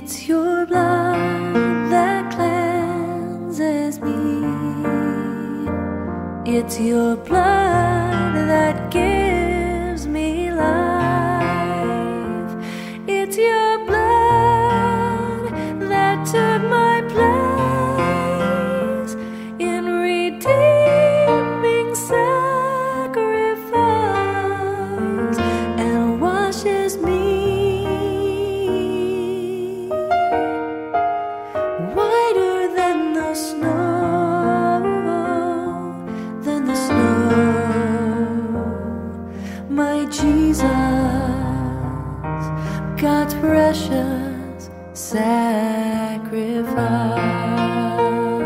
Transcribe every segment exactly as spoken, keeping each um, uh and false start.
It's your blood that cleanses me. It's your blood that gives me life. It's your blood that took my place in redeeming sacrifice and washes me whiter than the snow, than the snow. My Jesus, God's precious sacrifice.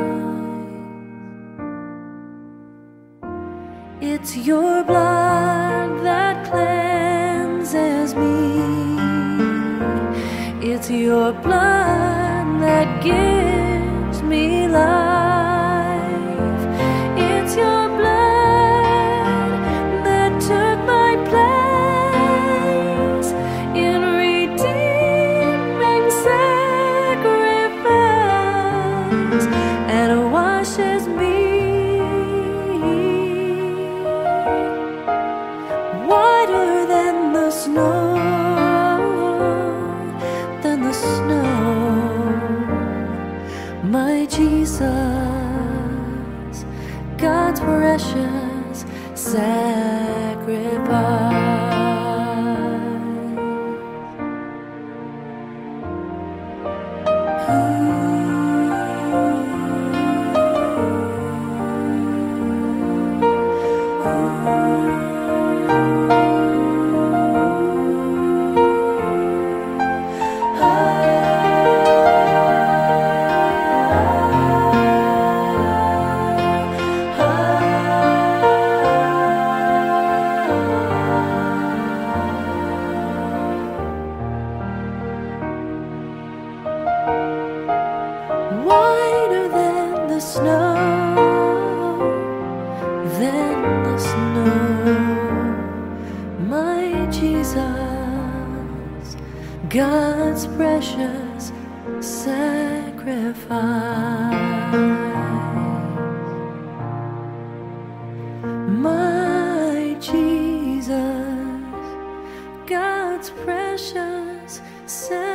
It's your blood that cleanses me. It's your blood that gives me life. It's your blood that took my place in redeeming sacrifice and washes me whiter than the snow, than the snow. My Jesus, God's precious sacrifice. Whiter than the snow, than the snow. My Jesus, God's precious sacrifice. My Jesus, God's precious sacrifice.